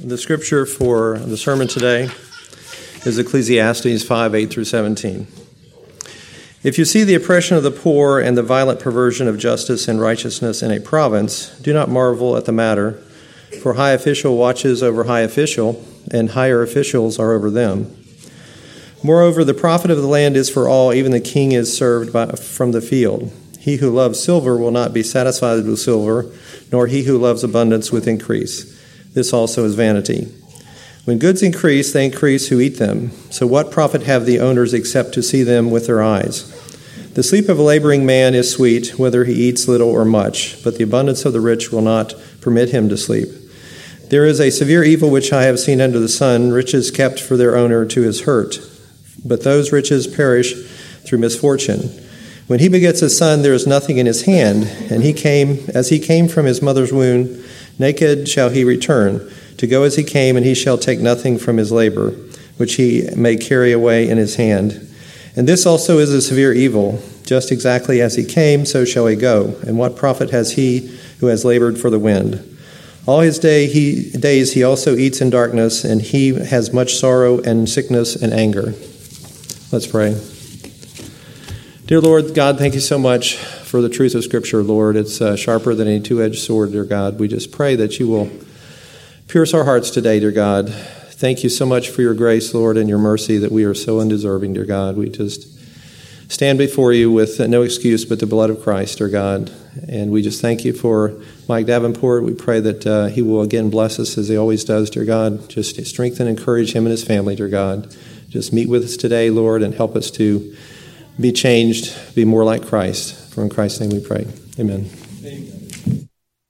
The scripture for the sermon today is Ecclesiastes 5:8 through 17. If you see the oppression of the poor and the violent perversion of justice and righteousness in a province, do not marvel at the matter, for high official watches over high official, and higher officials are over them. Moreover, the profit of the land is for all, even the king is served from the field. He who loves silver will not be satisfied with silver, nor he who loves abundance with increase. This also is vanity. When goods increase, they increase who eat them. So what profit have the owners except to see them with their eyes? The sleep of a laboring man is sweet, whether he eats little or much, but the abundance of the rich will not permit him to sleep. There is a severe evil which I have seen under the sun, riches kept for their owner to his hurt. But those riches perish through misfortune. When he begets a son, there is nothing in his hand, and as he came from his mother's womb, naked shall he return, to go as he came, and he shall take nothing from his labor, which he may carry away in his hand. And this also is a severe evil. Just exactly as he came, so shall he go. And what profit has he who has labored for the wind? All his days he also eats in darkness, and he has much sorrow and sickness and anger. Let's pray. Dear Lord God, thank you so much for the truth of Scripture, Lord. It's sharper than any two-edged sword, dear God. We just pray that you will pierce our hearts today, dear God. Thank you so much for your grace, Lord, and your mercy that we are so undeserving, dear God. We just stand before you with no excuse but the blood of Christ, dear God. And we just thank you for Mike Davenport. We pray that he will again bless us as he always does, dear God. Just strengthen and encourage him and his family, dear God. Just meet with us today, Lord, and help us to be changed, be more like Christ. For in Christ's name we pray. Amen. Amen.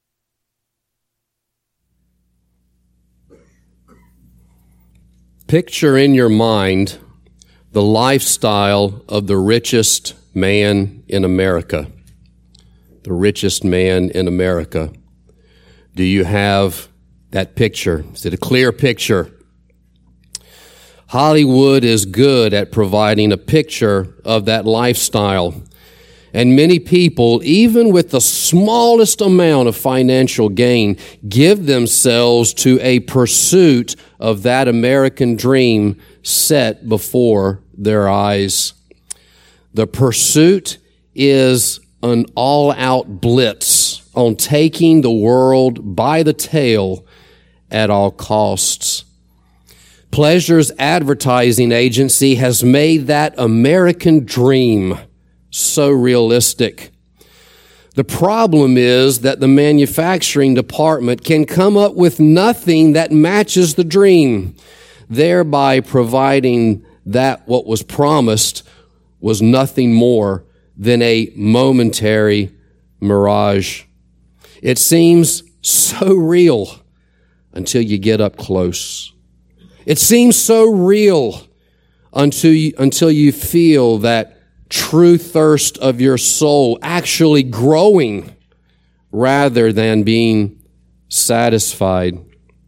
Picture in your mind the lifestyle of the richest man in America. The richest man in America. Do you have that picture? Is it a clear picture? Hollywood is good at providing a picture of that lifestyle. And many people, even with the smallest amount of financial gain, give themselves to a pursuit of that American dream set before their eyes. The pursuit is an all-out blitz on taking the world by the tail at all costs. Pleasure's advertising agency has made that American dream so realistic. The problem is that the manufacturing department can come up with nothing that matches the dream, thereby providing that what was promised was nothing more than a momentary mirage. It seems so real until you get up close. It seems so real until you feel that true thirst of your soul actually growing rather than being satisfied.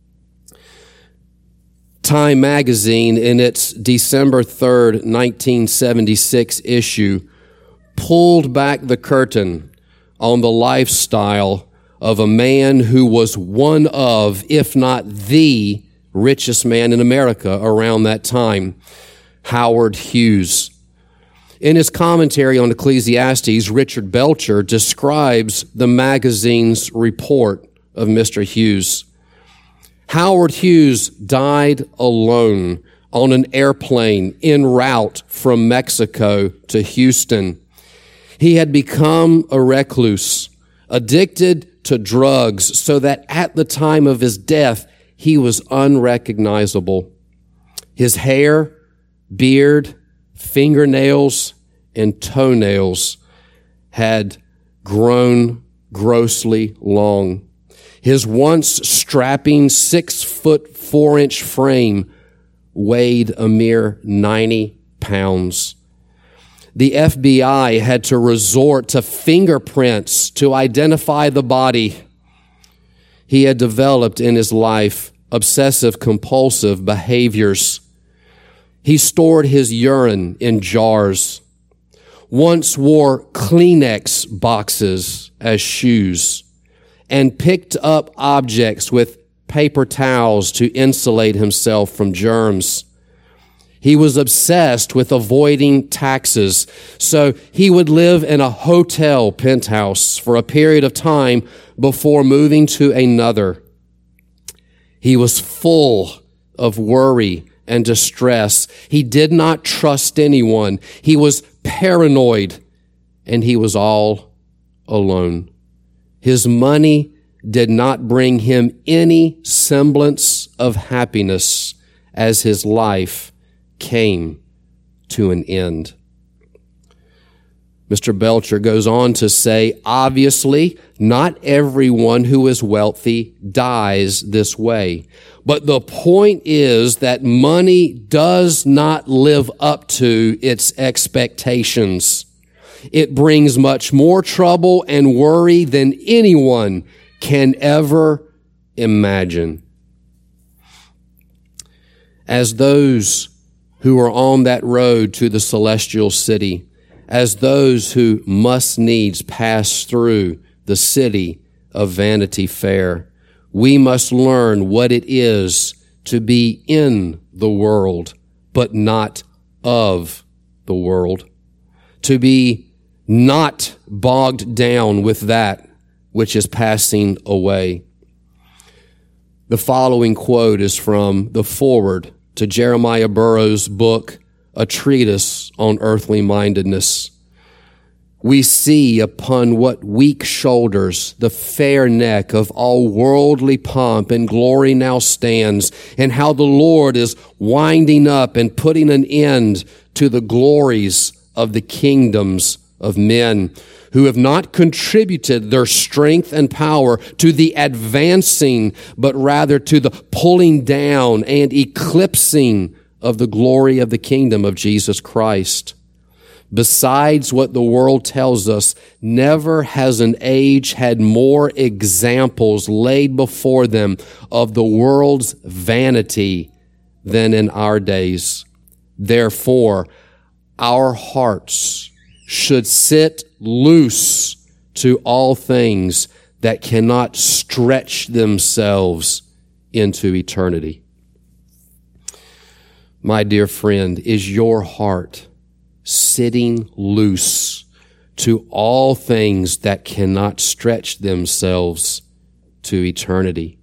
Time magazine, in its December 3rd, 1976 issue, pulled back the curtain on the lifestyle of a man who was one of, if not the richest man in America around that time, Howard Hughes. In his commentary on Ecclesiastes, Richard Belcher describes the magazine's report of Mr. Hughes. Howard Hughes died alone on an airplane en route from Mexico to Houston. He had become a recluse, addicted to drugs, so that at the time of his death, he was unrecognizable. His hair, beard, fingernails, and toenails had grown grossly long. His once strapping 6'4" frame weighed a mere 90 pounds. The FBI had to resort to fingerprints to identify the body. He had developed in his life obsessive-compulsive behaviors. He stored his urine in jars, once wore Kleenex boxes as shoes, and picked up objects with paper towels to insulate himself from germs. He was obsessed with avoiding taxes, so he would live in a hotel penthouse for a period of time before moving to another. He was full of worry and distress. He did not trust anyone. He was paranoid, and he was all alone. His money did not bring him any semblance of happiness as his life came to an end. Mr. Belcher goes on to say, obviously, not everyone who is wealthy dies this way. But the point is that money does not live up to its expectations. It brings much more trouble and worry than anyone can ever imagine. As those who are on that road to the celestial city, as those who must needs pass through the city of Vanity Fair, we must learn what it is to be in the world, but not of the world. To be not bogged down with that which is passing away. The following quote is from the foreword to Jeremiah Burroughs' book, A Treatise on Earthly Mindedness. We see upon what weak shoulders the fair neck of all worldly pomp and glory now stands, and how the Lord is winding up and putting an end to the glories of the kingdoms of men, who have not contributed their strength and power to the advancing, but rather to the pulling down and eclipsing of the glory of the kingdom of Jesus Christ. Besides what the world tells us, never has an age had more examples laid before them of the world's vanity than in our days. Therefore, our hearts should sit loose to all things that cannot stretch themselves into eternity. My dear friend, is your heart sitting loose to all things that cannot stretch themselves to eternity?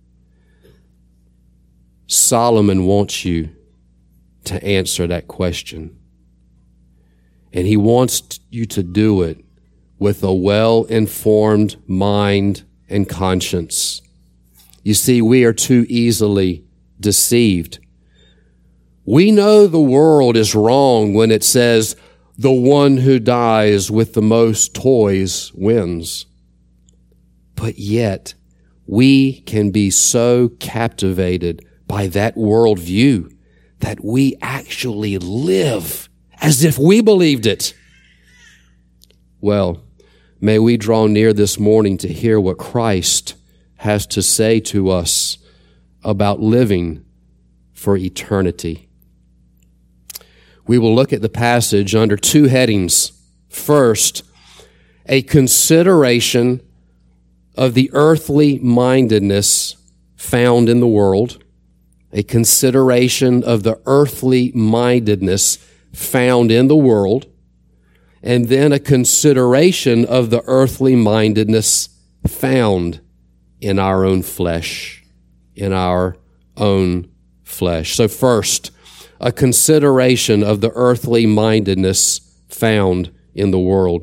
Solomon wants you to answer that question. And he wants you to do it with a well-informed mind and conscience. You see, we are too easily deceived. We know the world is wrong when it says, the one who dies with the most toys wins. But yet, we can be so captivated by that worldview that we actually live as if we believed it. Well, may we draw near this morning to hear what Christ has to say to us about living for eternity. We will look at the passage under two headings. First, a consideration of the earthly mindedness found in the world. A consideration of the earthly mindedness found in the world. And then a consideration of the earthly mindedness found in our own flesh. In our own flesh. So first, a consideration of the earthly mindedness found in the world.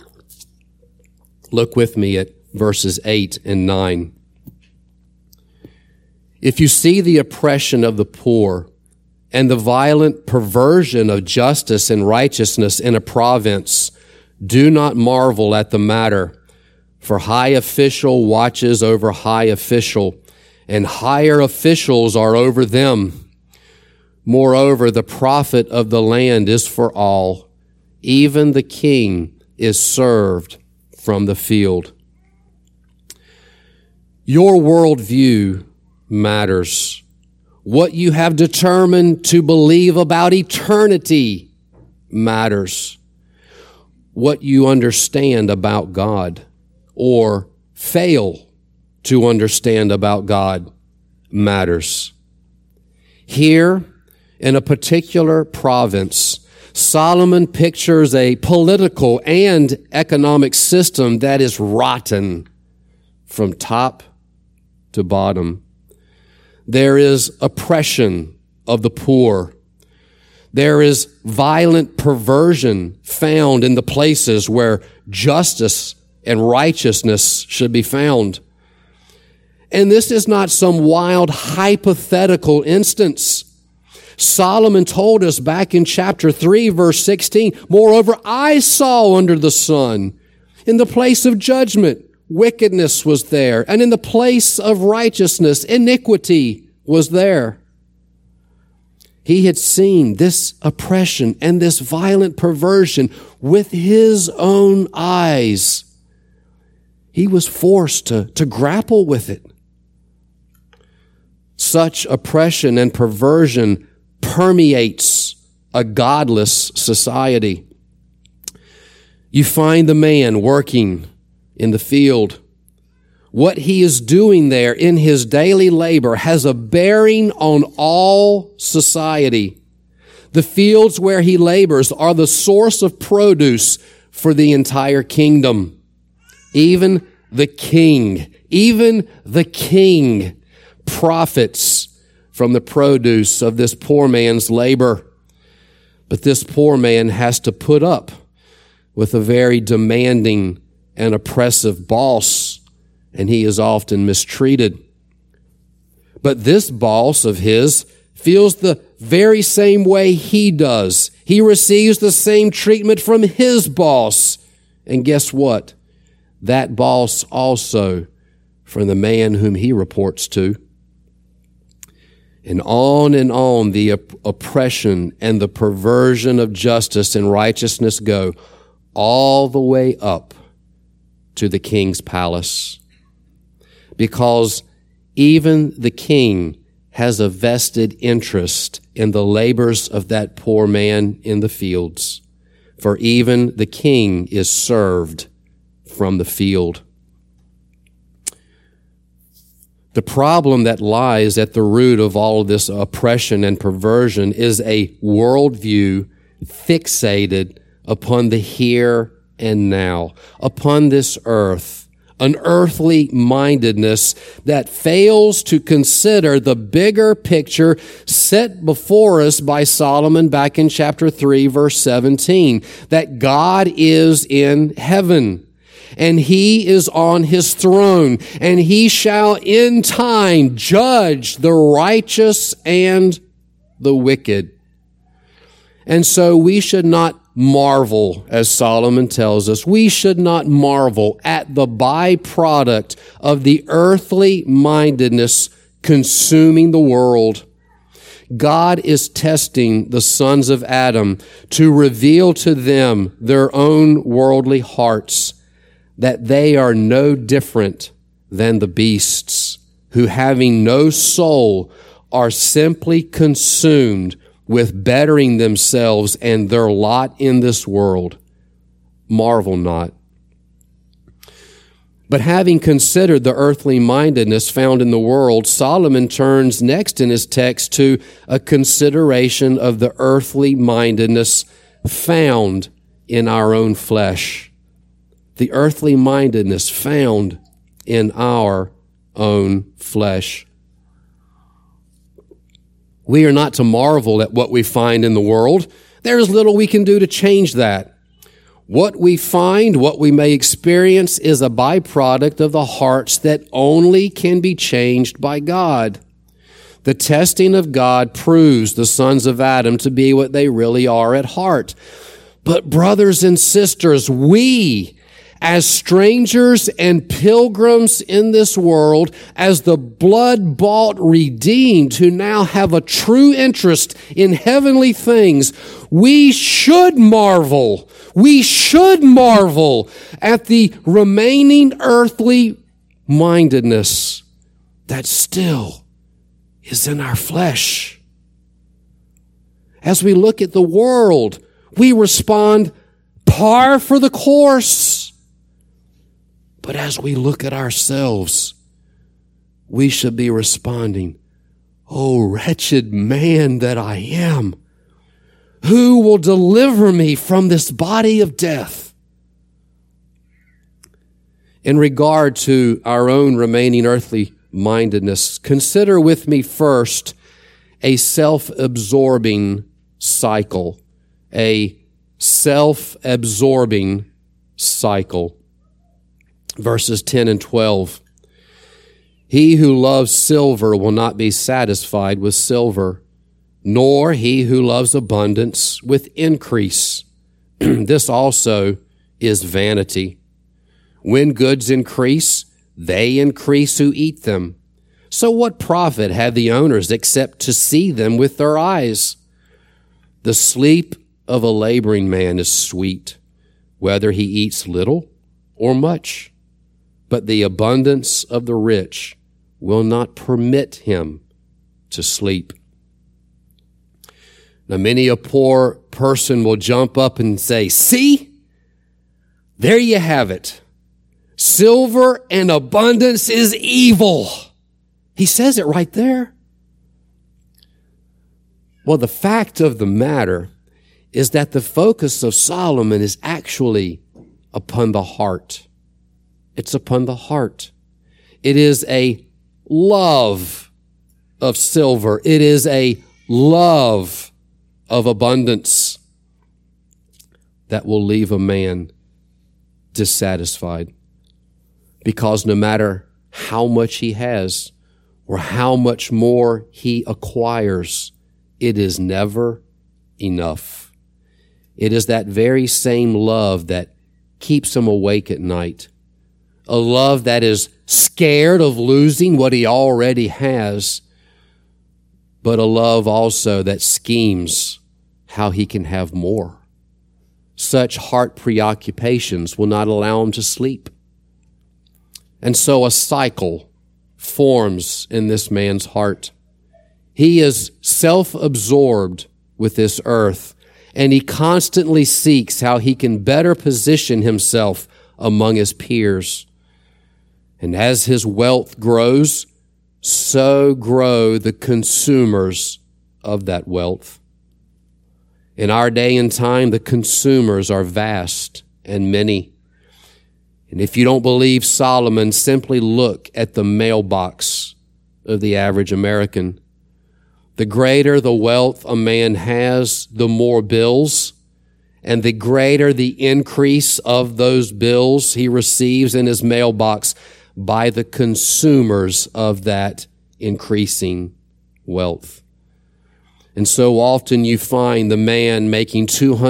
Look with me at verses 8 and 9. If you see the oppression of the poor and the violent perversion of justice and righteousness in a province, do not marvel at the matter, for high official watches over high official, and higher officials are over them. Moreover, the profit of the land is for all. Even the king is served from the field. Your worldview matters. What you have determined to believe about eternity matters. What you understand about God or fail to understand about God matters. Here, in a particular province, Solomon pictures a political and economic system that is rotten from top to bottom. There is oppression of the poor. There is violent perversion found in the places where justice and righteousness should be found. And this is not some wild hypothetical instance. Solomon told us back in chapter 3, verse 16, "Moreover, I saw under the sun, in the place of judgment, wickedness was there, and in the place of righteousness, iniquity was there." He had seen this oppression and this violent perversion with his own eyes. He was forced to grapple with it. Such oppression and perversion permeates a godless society. You find the man working in the field. What he is doing there in his daily labor has a bearing on all society. The fields where he labors are the source of produce for the entire kingdom. Even the king profits from the produce of this poor man's labor. But this poor man has to put up with a very demanding and oppressive boss, and he is often mistreated. But this boss of his feels the very same way he does. He receives the same treatment from his boss. And guess what? That boss also from the man whom he reports to. And on the oppression and the perversion of justice and righteousness go, all the way up to the king's palace. Because even the king has a vested interest in the labors of that poor man in the fields. For even the king is served from the field. The problem that lies at the root of all of this oppression and perversion is a worldview fixated upon the here and now, upon this earth, an earthly mindedness that fails to consider the bigger picture set before us by Solomon back in chapter 3, verse 17, that God is in heaven. And he is on his throne, and he shall in time judge the righteous and the wicked. And so we should not marvel, as Solomon tells us, we should not marvel at the byproduct of the earthly mindedness consuming the world. God is testing the sons of Adam to reveal to them their own worldly hearts, that they are no different than the beasts, who having no soul are simply consumed with bettering themselves and their lot in this world. Marvel not. But having considered the earthly mindedness found in the world, Solomon turns next in his text to a consideration of the earthly mindedness found in our own flesh. The earthly mindedness found in our own flesh. We are not to marvel at what we find in the world. There is little we can do to change that. What we find, what we may experience, is a byproduct of the hearts that only can be changed by God. The testing of God proves the sons of Adam to be what they really are at heart. But brothers and sisters, we, as strangers and pilgrims in this world, as the blood-bought redeemed who now have a true interest in heavenly things, we should marvel. We should marvel at the remaining earthly mindedness that still is in our flesh. As we look at the world, we respond par for the course. But as we look at ourselves, we should be responding, "Oh, wretched man that I am, who will deliver me from this body of death?" In regard to our own remaining earthly mindedness, consider with me first a self-absorbing cycle, a self-absorbing cycle. Verses 10 and 12. "He who loves silver will not be satisfied with silver, nor he who loves abundance with increase. This also is vanity. When goods increase, they increase who eat them. So what profit have the owners except to see them with their eyes? The sleep of a laboring man is sweet, whether he eats little or much. But the abundance of the rich will not permit him to sleep." Now, many a poor person will jump up and say, "See, there you have it. Silver and abundance is evil." He says it right there. Well, the fact of the matter is that the focus of Solomon is actually upon the heart. It's upon the heart. It is a love of silver. It is a love of abundance that will leave a man dissatisfied. Because no matter how much he has or how much more he acquires, it is never enough. It is that very same love that keeps him awake at night. A love that is scared of losing what he already has, but a love also that schemes how he can have more. Such heart preoccupations will not allow him to sleep. And so a cycle forms in this man's heart. He is self-absorbed with this earth, and he constantly seeks how he can better position himself among his peers. And as his wealth grows, so grow the consumers of that wealth. In our day and time, the consumers are vast and many. And if you don't believe Solomon, simply look at the mailbox of the average American. The greater the wealth a man has, the more bills, and the greater the increase of those bills he receives in his mailbox by the consumers of that increasing wealth. And so often you find the man making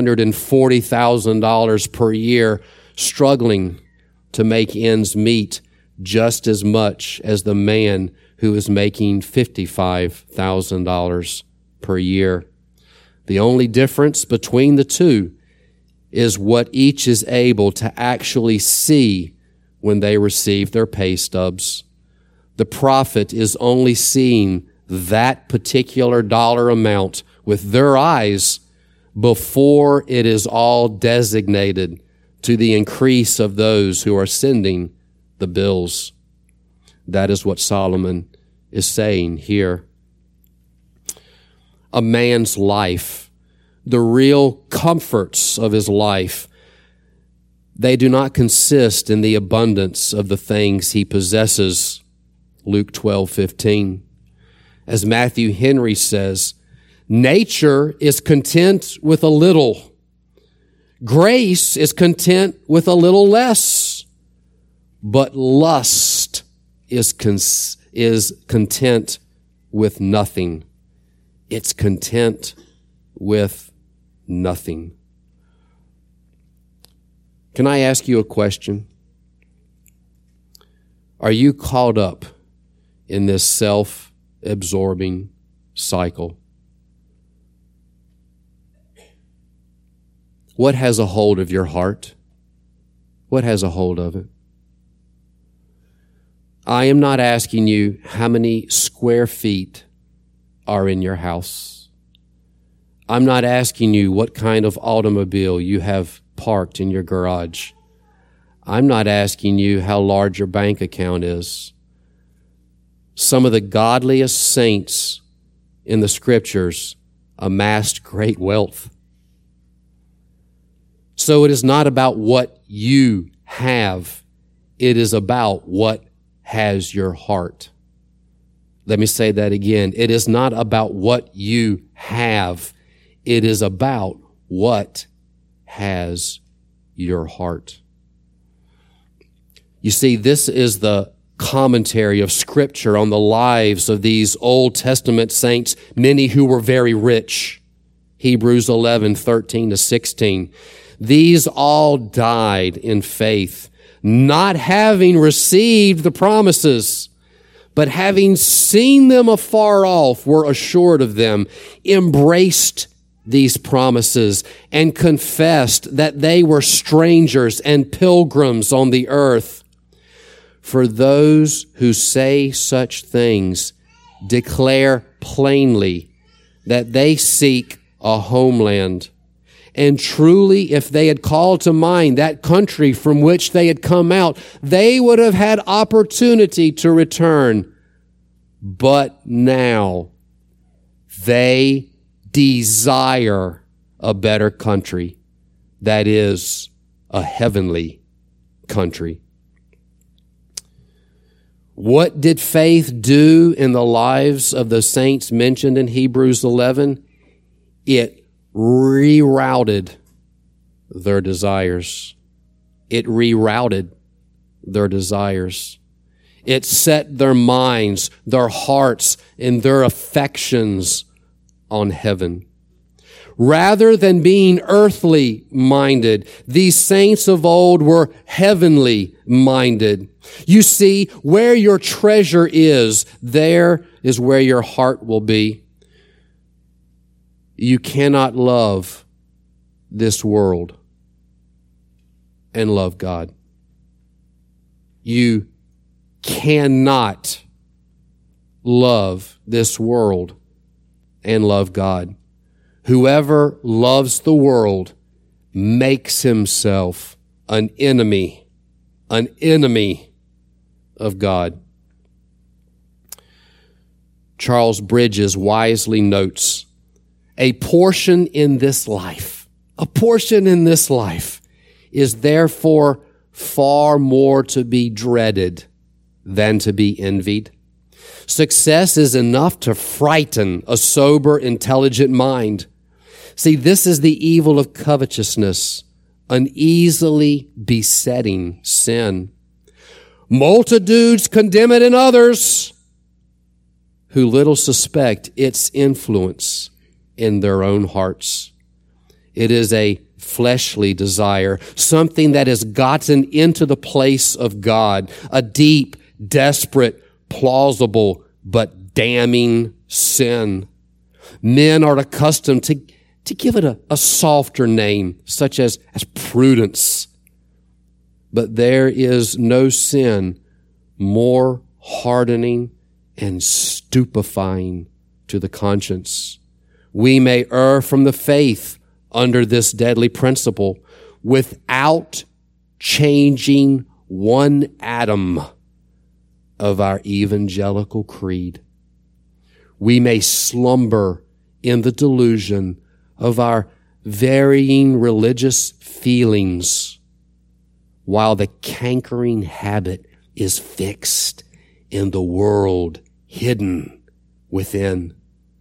$240,000 per year struggling to make ends meet just as much as the man who is making $55,000 per year. The only difference between the two is what each is able to actually see when they receive their pay stubs. The prophet is only seeing that particular dollar amount with their eyes before it is all designated to the increase of those who are sending the bills. That is what Solomon is saying here. A man's life, the real comforts of his life, they do not consist in the abundance of the things he possesses. Luke 12:15. As Matthew Henry says, nature is content with a little. Grace is content with a little less. But lust is content with nothing. It's content with nothing. Can I ask you a question? Are you caught up in this self-absorbing cycle? What has a hold of your heart? What has a hold of it? I am not asking you how many square feet are in your house. I'm not asking you what kind of automobile you have parked in your garage. I'm not asking you how large your bank account is. some of the godliest saints in the Scriptures amassed great wealth. So it is not about what you have. It is about what has your heart. Let me say that again. It is not about what you have. It is about what has your heart. You see, this is the commentary of Scripture on the lives of these Old Testament saints, many who were very rich. Hebrews 11:13-16. These all died in faith, not having received the promises, but having seen them afar off, were assured of them, embraced these promises, and confessed that they were strangers and pilgrims on the earth. For those who say such things declare plainly that they seek a homeland. And truly, if they had called to mind that country from which they had come out, they would have had opportunity to return. But now they desire a better country, that is, a heavenly country. What did faith do in the lives of the saints mentioned in Hebrews 11? It rerouted their desires. It rerouted their desires. It set their minds, their hearts, and their affections on heaven. Rather than being earthly minded, these saints of old were heavenly minded. You see, where your treasure is, there is where your heart will be. You cannot love this world and love God. You cannot love this world and love God. Whoever loves the world makes himself an enemy of God. Charles Bridges wisely notes, a portion in this life is therefore far more to be dreaded than to be envied. Success is enough to frighten a sober, intelligent mind. See, this is the evil of covetousness, an easily besetting sin. Multitudes condemn it in others who little suspect its influence in their own hearts. It is a fleshly desire, something that has gotten into the place of God, a deep, desperate, plausible, but damning sin. Men are accustomed to give it a softer name, such as prudence. But there is no sin more hardening and stupefying to the conscience. We may err from the faith under this deadly principle without changing one atom of our evangelical creed. We may slumber in the delusion of our varying religious feelings while the cankering habit is fixed in the world hidden within.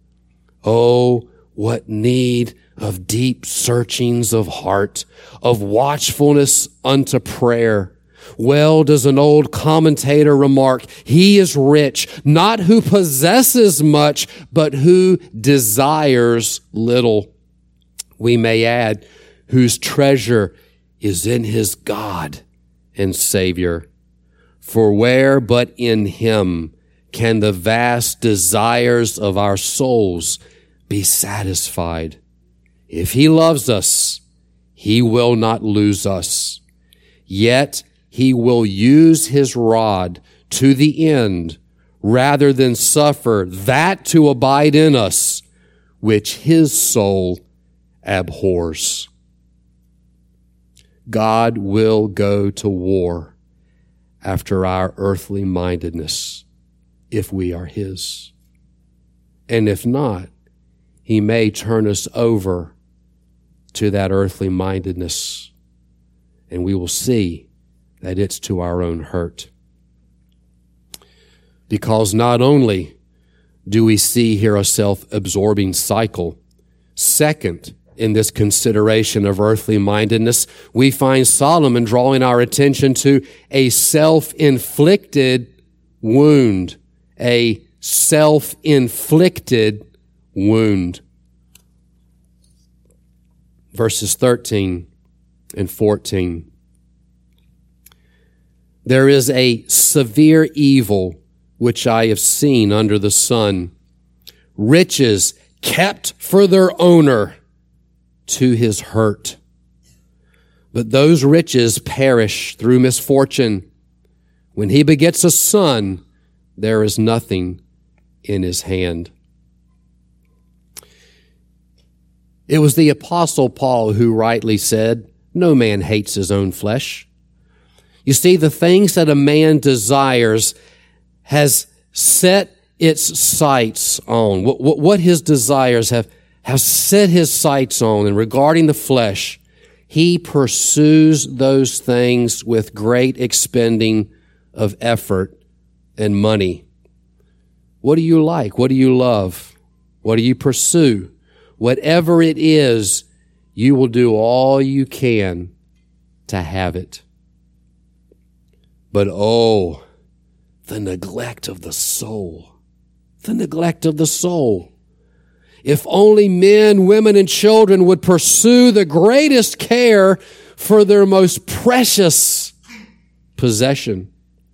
Oh, what need of deep searchings of heart, of watchfulness unto prayer. Well does an old commentator remark, he is rich, not who possesses much, but who desires little. We may add, whose treasure is in his God and Savior. For where but in him can the vast desires of our souls be satisfied? If he loves us, he will not lose us. Yet he will use his rod to the end rather than suffer that to abide in us which his soul abhors. God will go to war after our earthly mindedness. if we are His. And if not, He may turn us over to that earthly mindedness, and we will see that it's to our own hurt. Because not only do we see here a self-absorbing cycle, second, in this consideration of earthly mindedness, we find Solomon drawing our attention to a self-inflicted wound, a self-inflicted wound. Verses 13 and 14. There is a severe evil which I have seen under the sun, riches kept for their owner to his hurt. But those riches perish through misfortune. When he begets a son, there is nothing in his hand. It was the Apostle Paul who rightly said, no man hates his own flesh. You see, the things that a man desires has set its sights on. What his desires have set his sights on, and regarding the flesh, he pursues those things with great expending of effort and money. What do you like? What do you love? What do you pursue? Whatever it is, you will do all you can to have it. But oh, the neglect of the soul. The neglect of the soul. If only men, women, and children would pursue the greatest care for their most precious possession.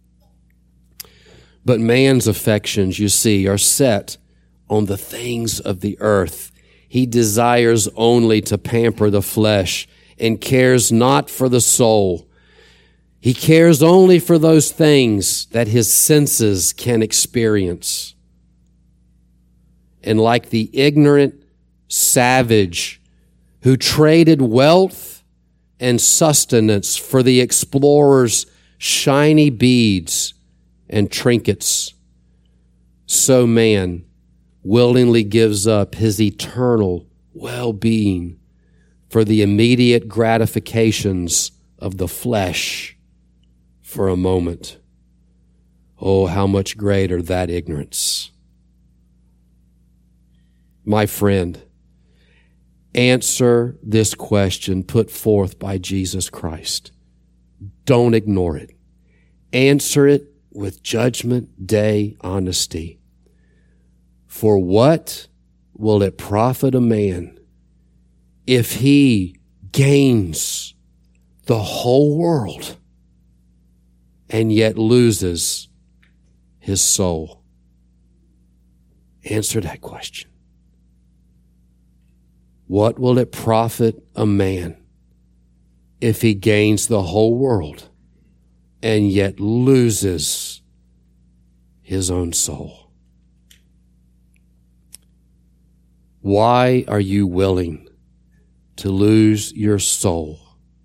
But man's affections, you see, are set on the things of the earth. He desires only to pamper the flesh and cares not for the soul. He cares only for those things that his senses can experience. And like the ignorant savage who traded wealth and sustenance for the explorer's shiny beads and trinkets, so man willingly gives up his eternal well-being for the immediate gratifications of the flesh for a moment. Oh, how much greater that ignorance. My friend, answer this question put forth by Jesus Christ. Don't ignore it. Answer it with judgment day honesty. For what will it profit a man if he gains the whole world and yet loses his soul? Answer that question. What will it profit a man if he gains the whole world and yet loses his own soul? Why are you willing to lose your soul?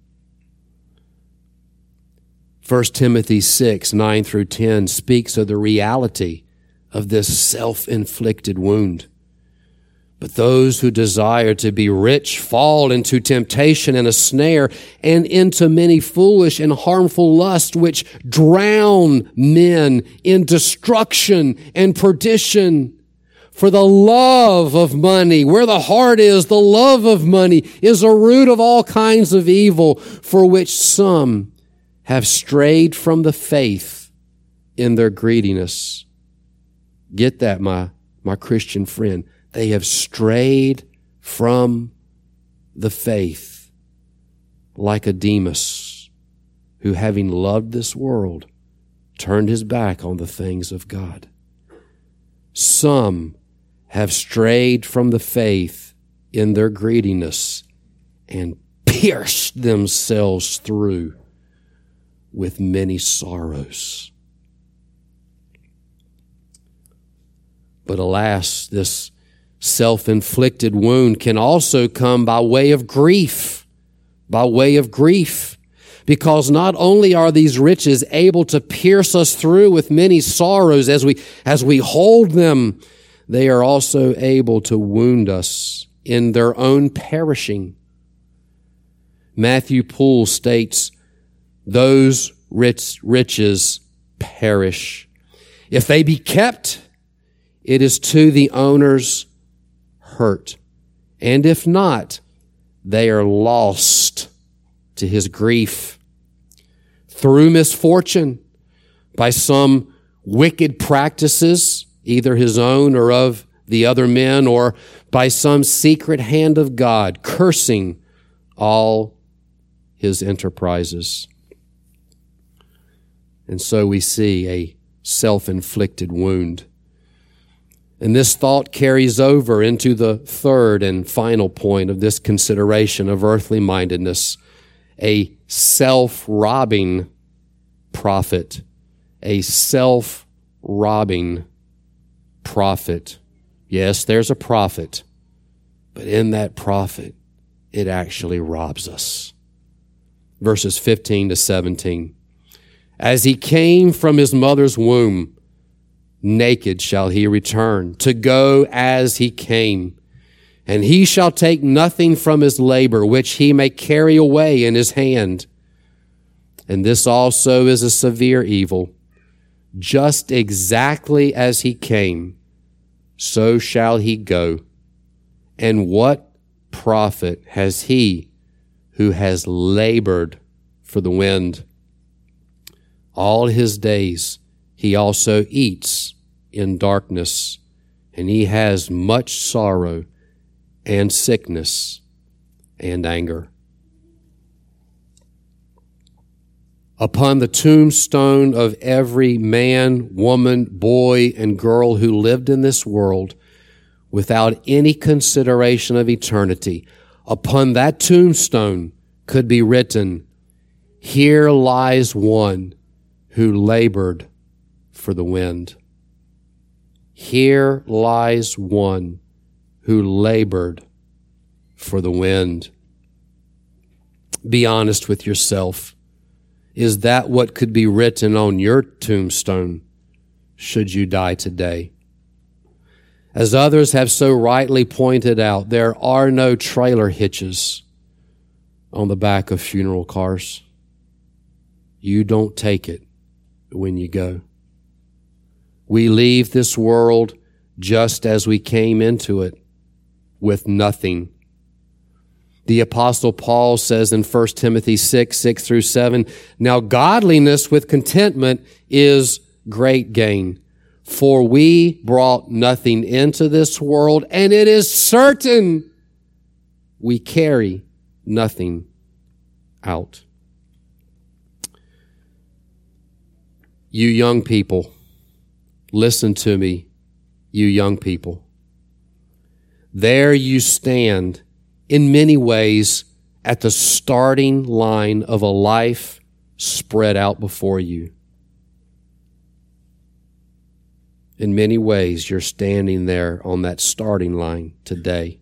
1 Timothy 6, 9 through 10 speaks of the reality of this self-inflicted wound. But those who desire to be rich fall into temptation and a snare, and into many foolish and harmful lusts, which drown men in destruction and perdition. For the love of money, where the heart is, the love of money is a root of all kinds of evil, for which some have strayed from the faith in their greediness. Get that, my Christian friend. They have strayed from the faith like a Demas, who, having loved this world, turned his back on the things of God. Some have strayed from the faith in their greediness and pierced themselves through with many sorrows. But alas, this self-inflicted wound can also come by way of grief. By way of grief. because not only are these riches able to pierce us through with many sorrows as we hold them, they are also able to wound us in their own perishing. Matthew Poole states, those riches perish. If they be kept, it is to the owner's hurt. And if not, they are lost to his grief. Through misfortune, by some wicked practices, either his own or of the other men, or by some secret hand of God, cursing all his enterprises. And so we see a self-inflicted wound. And this thought carries over into the third and final point of this consideration of earthly mindedness, a self-robbing prophet. A self-robbing prophet. Yes, there's a prophet, but in that prophet, it actually robs us. Verses 15 to 17. As he came from his mother's womb, naked shall he return, to go as he came. And he shall take nothing from his labor, which he may carry away in his hand. And this also is a severe evil. Just exactly as he came, so shall he go. And what profit has he who has labored for the wind? All his days he also eats in darkness, and he has much sorrow and sickness and anger. Upon the tombstone of every man, woman, boy, and girl who lived in this world without any consideration of eternity, upon that tombstone could be written, "Here lies one who labored for the wind." Here lies one who labored for the wind. Be honest with yourself. Is that what could be written on your tombstone should you die today? As others have so rightly pointed out, there are no trailer hitches on the back of funeral cars. You don't take it when you go. We leave this world just as we came into it, with nothing. The Apostle Paul says in 1 Timothy 6 through 7, "Now godliness with contentment is great gain. For we brought nothing into this world, and it is certain we carry nothing out." You young people, listen to me, you young people. There you stand in many ways at the starting line of a life spread out before you. In many ways, you're standing there on that starting line today.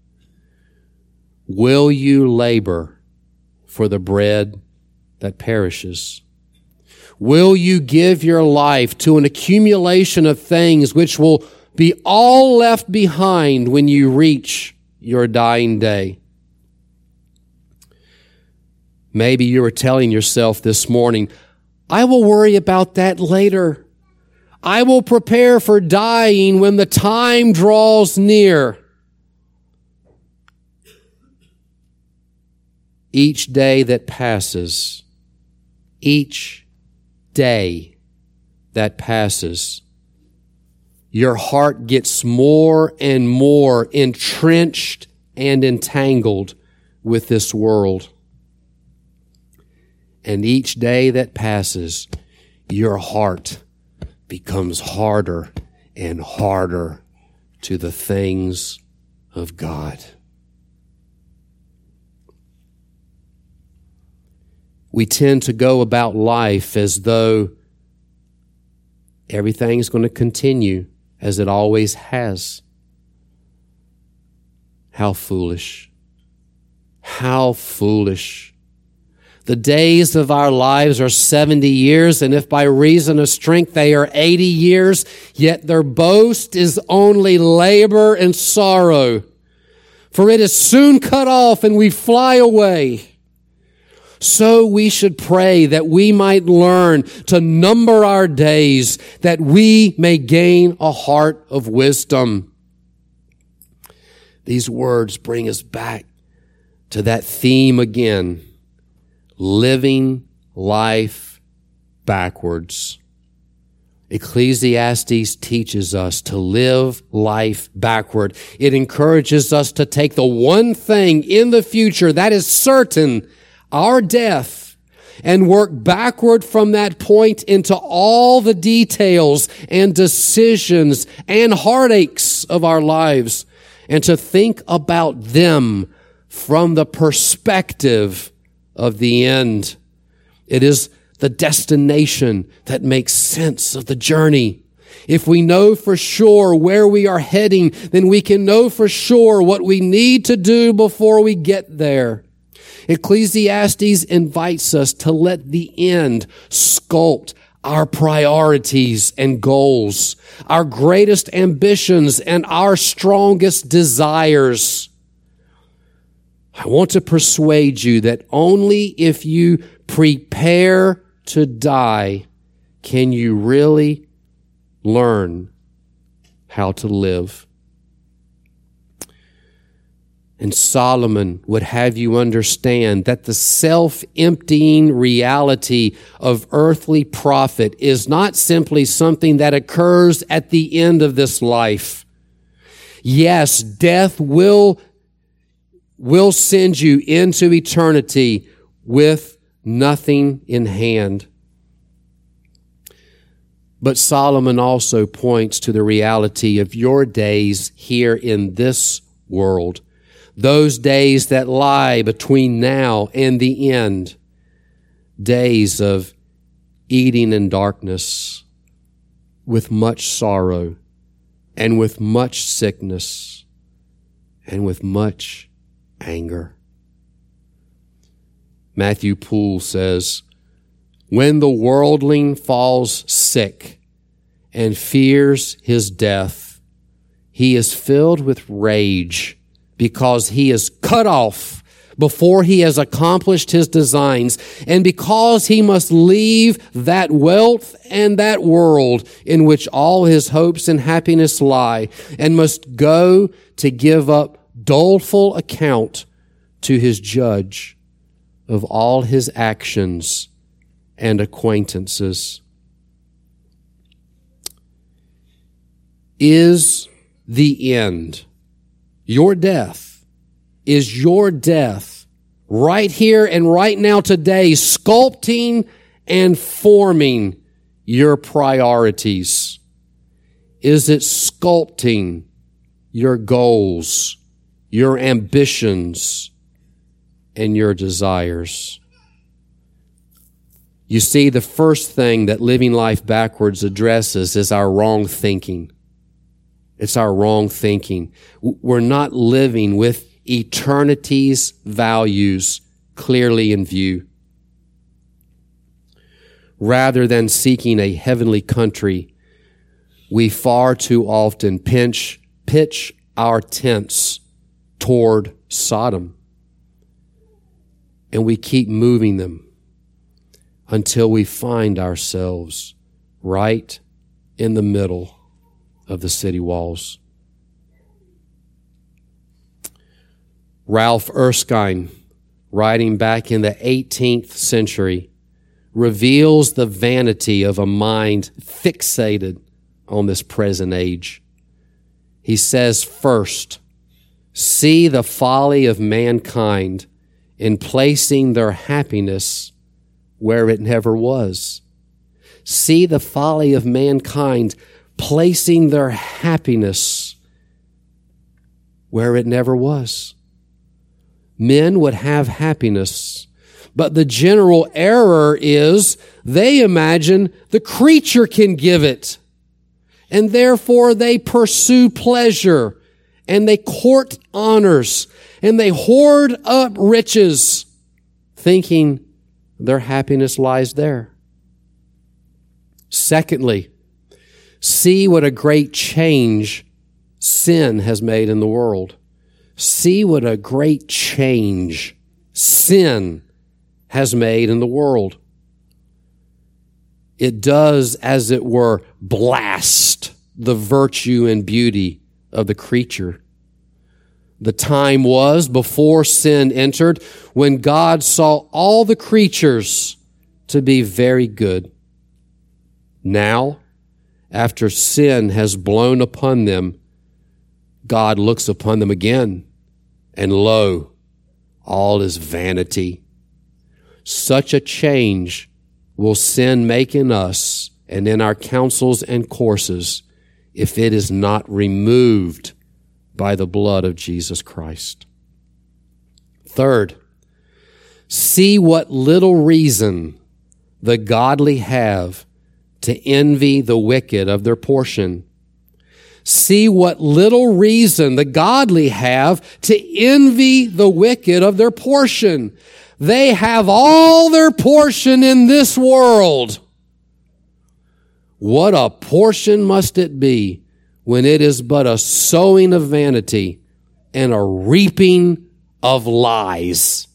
Will you labor for the bread that perishes? Will you give your life to an accumulation of things which will be all left behind when you reach your dying day? Maybe you are telling yourself this morning, I will worry about that later. I will prepare for dying when the time draws near. Each day that passes, each day that passes, your heart gets more and more entrenched and entangled with this world. And each day that passes, your heart becomes harder and harder to the things of God. We tend to go about life as though everything's going to continue as it always has. How foolish. How foolish. The days of our lives are 70 years, and if by reason of strength they are 80 years, yet their boast is only labor and sorrow. For it is soon cut off, and we fly away. So we should pray that we might learn to number our days, that we may gain a heart of wisdom. These words bring us back to that theme again. Living life backwards. Ecclesiastes teaches us to live life backward. It encourages us to take the one thing in the future that is certain, our death, and work backward from that point into all the details and decisions and heartaches of our lives, and to think about them from the perspective of the end. It is the destination that makes sense of the journey. If we know for sure where we are heading, then we can know for sure what we need to do before we get there. Ecclesiastes invites us to let the end sculpt our priorities and goals, our greatest ambitions and our strongest desires. I want to persuade you that only if you prepare to die can you really learn how to live. And Solomon would have you understand that the self-emptying reality of earthly profit is not simply something that occurs at the end of this life. Yes, death will send you into eternity with nothing in hand. But Solomon also points to the reality of your days here in this world. Those days that lie between now and the end. Days of eating in darkness, with much sorrow, and with much sickness, and with much anger. Matthew Poole says, when the worldling falls sick and fears his death, he is filled with rage because he is cut off before he has accomplished his designs, and because he must leave that wealth and that world in which all his hopes and happiness lie, and must go to give up doleful account to his judge of all his actions and acquaintances. Is the end your death? Is your death right here and right now today sculpting and forming your priorities? Is it sculpting your goals, your ambitions, and your desires? You see, the first thing that living life backwards addresses is our wrong thinking. It's our wrong thinking. We're not living with eternity's values clearly in view. Rather than seeking a heavenly country, we far too often pitch our tents toward Sodom. And we keep moving them until we find ourselves right in the middle of the city walls. Ralph Erskine, writing back in the 18th century, reveals the vanity of a mind fixated on this present age. He says, first, see the folly of mankind in placing their happiness where it never was. See the folly of mankind placing their happiness where it never was. Men would have happiness, but the general error is they imagine the creature can give it, and therefore they pursue pleasure, and they court honors, and they hoard up riches, thinking their happiness lies there. Secondly, see what a great change sin has made in the world. See what a great change sin has made in the world. It does, as it were, blast the virtue and beauty of the creature. The time was before sin entered, when God saw all the creatures to be very good. Now, after sin has blown upon them, God looks upon them again, and lo, all is vanity. Such a change will sin make in us and in our counsels and courses if it is not removed by the blood of Jesus Christ. Third, see what little reason the godly have to envy the wicked of their portion. See what little reason the godly have to envy the wicked of their portion. They have all their portion in this world. What a portion must it be when it is but a sowing of vanity and a reaping of lies.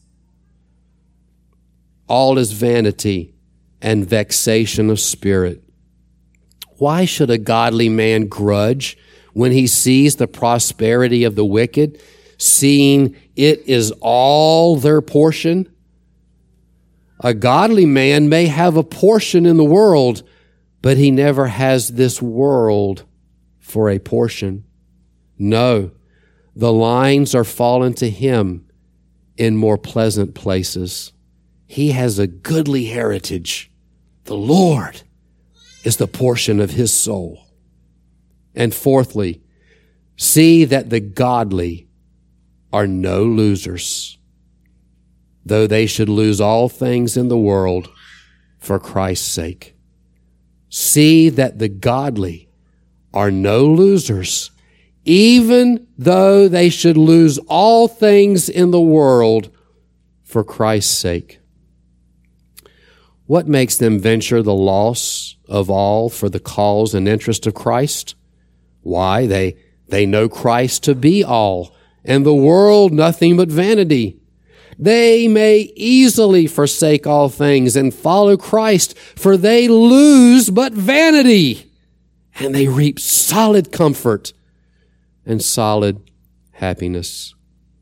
All is vanity and vexation of spirit. Why should a godly man grudge when he sees the prosperity of the wicked, seeing it is all their portion? A godly man may have a portion in the world, but he never has this world for a portion. No, the lines are fallen to him in more pleasant places. He has a goodly heritage. The Lord is the portion of his soul. And fourthly, see that the godly are no losers, though they should lose all things in the world for Christ's sake. See that the godly are no losers, even though they should lose all things in the world for Christ's sake. What makes them venture the loss of all for the cause and interest of Christ? Why, they know Christ to be all, and the world nothing but vanity. They may easily forsake all things and follow Christ, for they lose but vanity, and they reap solid comfort and solid happiness.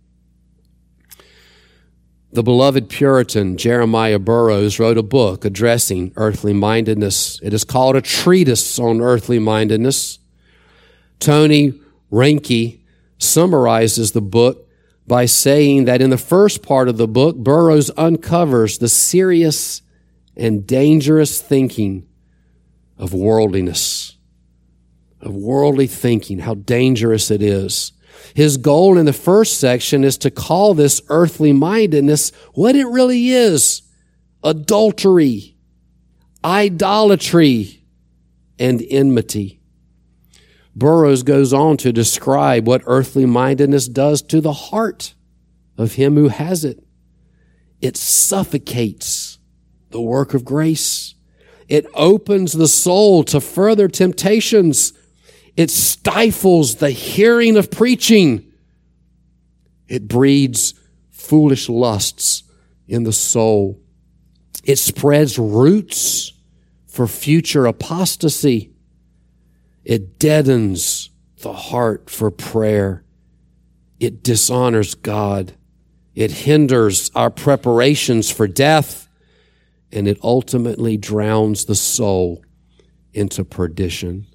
The beloved Puritan Jeremiah Burroughs wrote a book addressing earthly mindedness. It is called A Treatise on Earthly Mindedness. Tony Reinke summarizes the book by saying that in the first part of the book, Burroughs uncovers the serious and dangerous thinking of worldliness, of worldly thinking, how dangerous it is. His goal in the first section is to call this earthly mindedness what it really is: adultery, idolatry, and enmity. Burroughs goes on to describe what earthly mindedness does to the heart of him who has it. It suffocates the work of grace. It opens the soul to further temptations. It stifles the hearing of preaching. It breeds foolish lusts in the soul. It spreads roots for future apostasy. It deadens the heart for prayer. It dishonors God. It hinders our preparations for death. And it ultimately drowns the soul into perdition.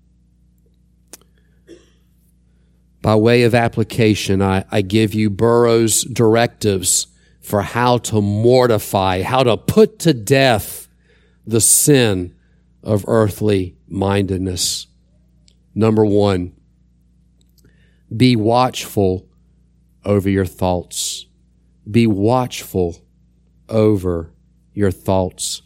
By way of application, I give you Burroughs' directives for how to mortify, how to put to death the sin of earthly mindedness. Number 1, be watchful over your thoughts. Be watchful over your thoughts.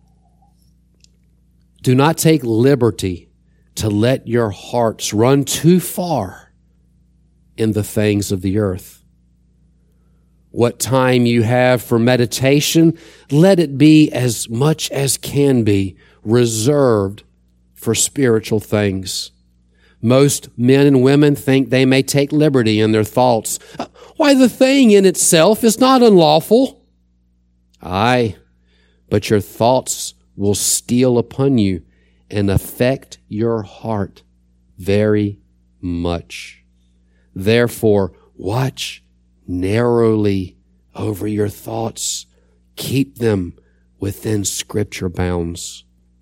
Do not take liberty to let your hearts run too far in the things of the earth. What time you have for meditation, let it be as much as can be reserved for spiritual things. Most men and women think they may take liberty in their thoughts. Why, the thing in itself is not unlawful. Aye, but your thoughts will steal upon you and affect your heart very much. Therefore, watch narrowly over your thoughts. Keep them within Scripture bounds.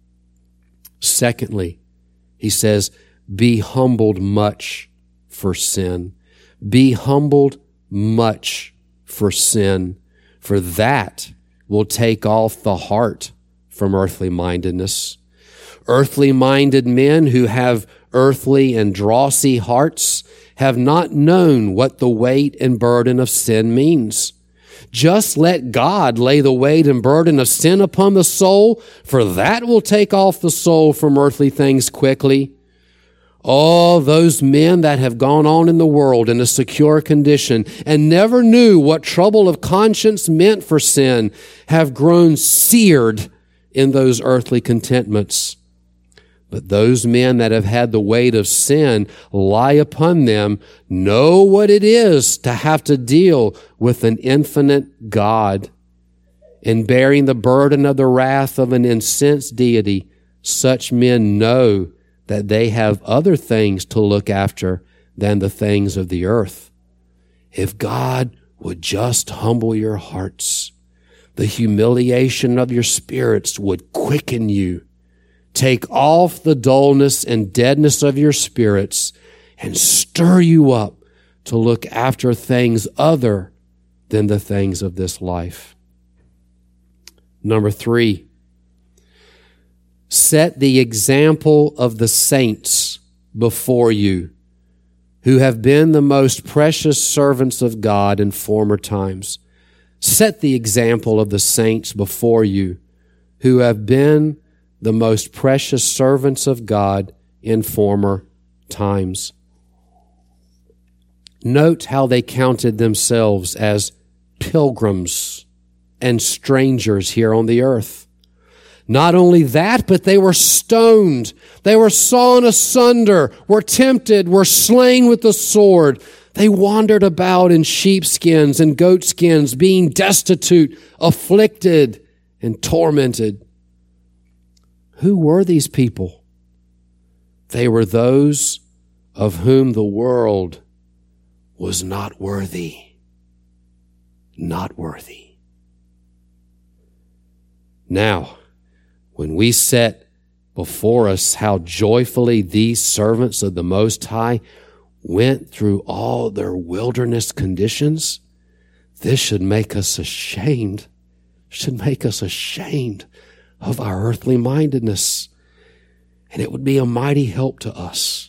Secondly, he says, be humbled much for sin. Be humbled much for sin, for that will take off the heart from earthly mindedness. Earthly minded men who have earthly and drossy hearts have not known what the weight and burden of sin means. Just let God lay the weight and burden of sin upon the soul, for that will take off the soul from earthly things quickly. All those men that have gone on in the world in a secure condition and never knew what trouble of conscience meant for sin have grown seared in those earthly contentments. But those men that have had the weight of sin lie upon them know what it is to have to deal with an infinite God. In bearing the burden of the wrath of an incensed deity, such men know that they have other things to look after than the things of the earth. If God would just humble your hearts, the humiliation of your spirits would quicken you. Take off the dullness and deadness of your spirits and stir you up to look after things other than the things of this life. Number 3, set the example of the saints before you who have been the most precious servants of God in former times. Set the example of the saints before you who have been the most precious servants of God in former times. Note how they counted themselves as pilgrims and strangers here on the earth. Not only that, but they were stoned. They were sawn asunder, were tempted, were slain with the sword. They wandered about in sheepskins and goatskins, being destitute, afflicted, and tormented. Who were these people? They were those of whom the world was not worthy. Not worthy. Now, when we set before us how joyfully these servants of the Most High went through all their wilderness conditions, this should make us ashamed. Should make us ashamed of our earthly mindedness. And it would be a mighty help to us.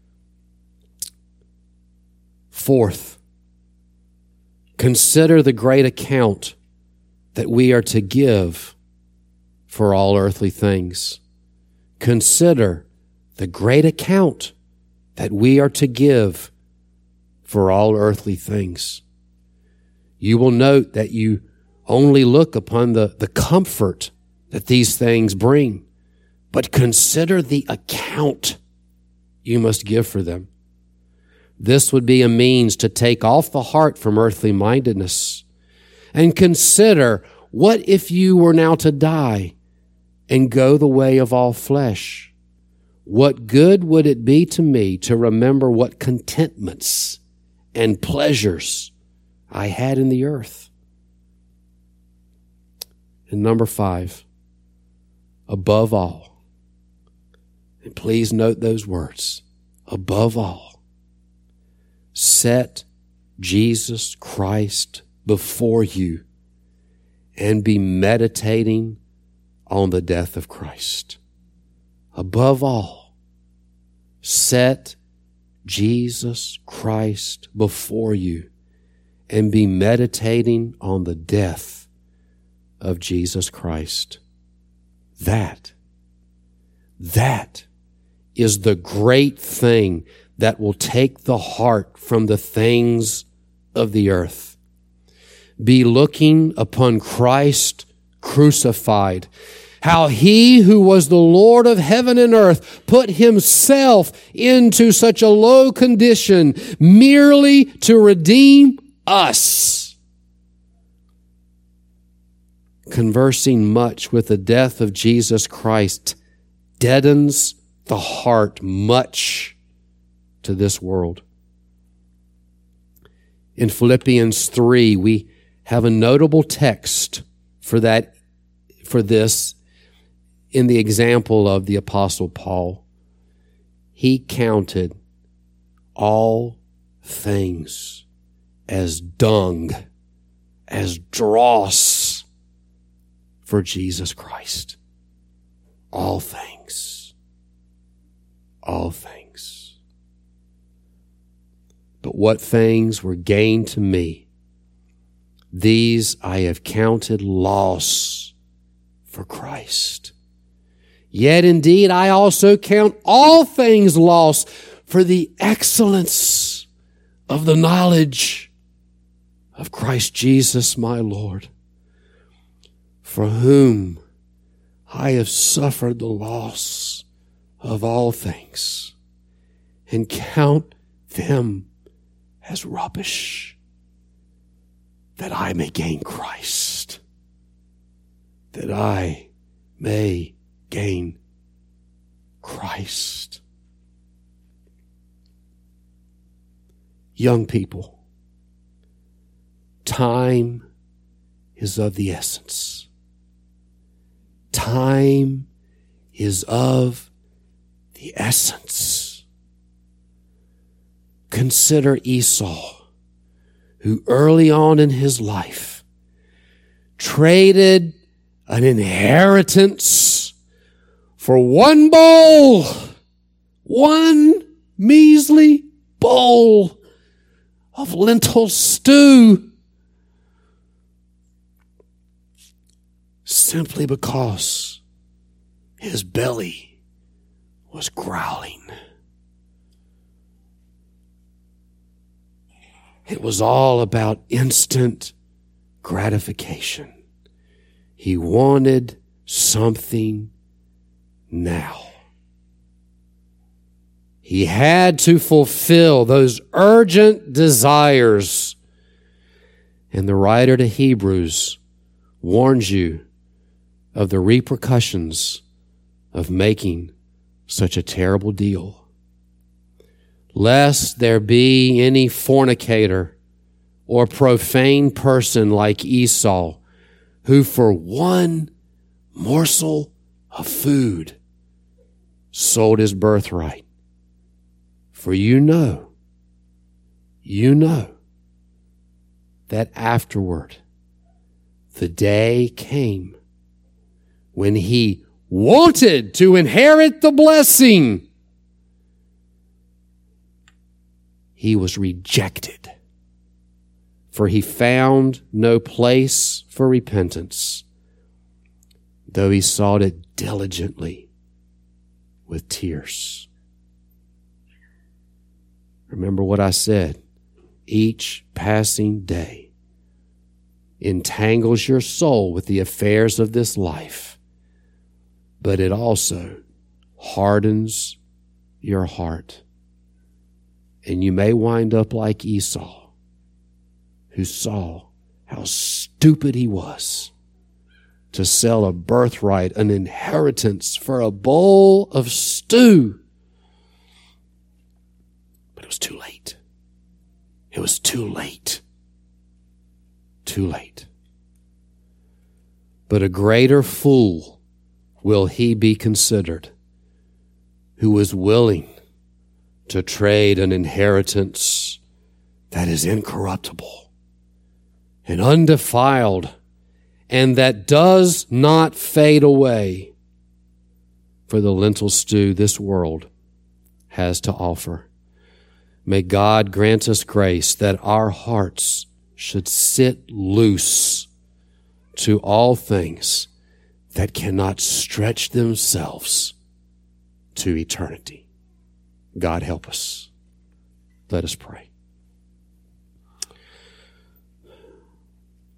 Fourth, consider the great account that we are to give for all earthly things. Consider the great account that we are to give for all earthly things. You will note that you only look upon the comfort that these things bring, but consider the account you must give for them. This would be a means to take off the heart from earthly mindedness. And consider, what if you were now to die and go the way of all flesh? What good would it be to me to remember what contentments and pleasures I had in the earth? And number 5, above all, and please note those words, above all, set Jesus Christ before you and be meditating on the death of Christ. Above all, set Jesus Christ before you and be meditating on the death of Jesus Christ. That is the great thing that will take the heart from the things of the earth. be looking upon Christ crucified. How he who was the Lord of heaven and earth put himself into such a low condition merely to redeem us. Conversing much with the death of Jesus Christ deadens the heart much to this world. In Philippians 3, we have a notable text for this in the example of the Apostle Paul. He counted all things as dung, as dross for Jesus Christ. All things. All things. But what things were gain to me, these I have counted loss for Christ. Yet indeed I also count all things loss for the excellence of the knowledge of Christ Jesus my Lord, for whom I have suffered the loss of all things, and count them as rubbish, that I may gain Christ, that I may gain Christ. Young people, time is of the essence. Time is of the essence. Consider Esau, who early on in his life traded an inheritance for one bowl, one measly bowl of lentil stew, simply because his belly was growling. It was all about instant gratification. He wanted something now. He had to fulfill those urgent desires. And the writer to Hebrews warns you of the repercussions of making such a terrible deal. Lest there be any fornicator or profane person like Esau, who for one morsel of food sold his birthright. For you know that afterward the day came when he wanted to inherit the blessing. He was rejected, for he found no place for repentance, though he sought it diligently with tears. Remember what I said. Each passing day entangles your soul with the affairs of this life, but it also hardens your heart. And you may wind up like Esau, who saw how stupid he was to sell a birthright, an inheritance, for a bowl of stew. But it was too late. It was too late. Too late. But a greater fool will he be considered, who was willing to trade an inheritance that is incorruptible and undefiled and that does not fade away for the lentil stew this world has to offer. May God grant us grace that our hearts should sit loose to all things that cannot stretch themselves to eternity. God help us. Let us pray.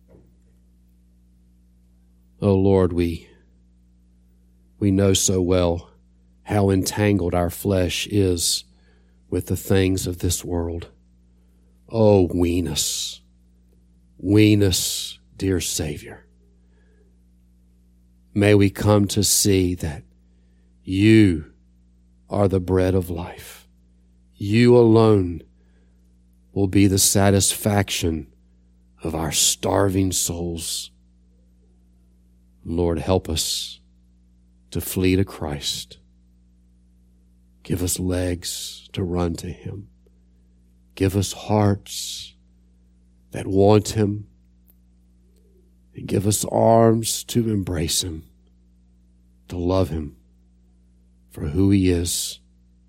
Oh Lord, we know so well how entangled our flesh is with the things of this world. Oh, wean us, dear Savior. May we come to see that you are the bread of life. You alone will be the satisfaction of our starving souls. Lord, help us to flee to Christ. Give us legs to run to Him. Give us hearts that want Him. And give us arms to embrace Him, to love Him for who He is.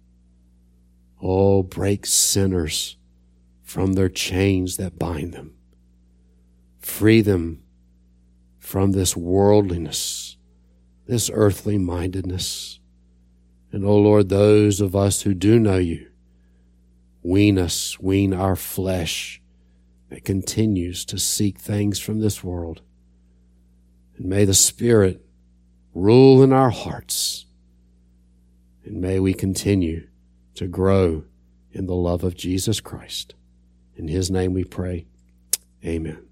Oh, break sinners from their chains that bind them. Free them from this worldliness, this earthly mindedness. And, oh Lord, those of us who do know You, wean our flesh that continues to seek things from this world. And may the Spirit rule in our hearts. And may we continue to grow in the love of Jesus Christ. In His name we pray. Amen.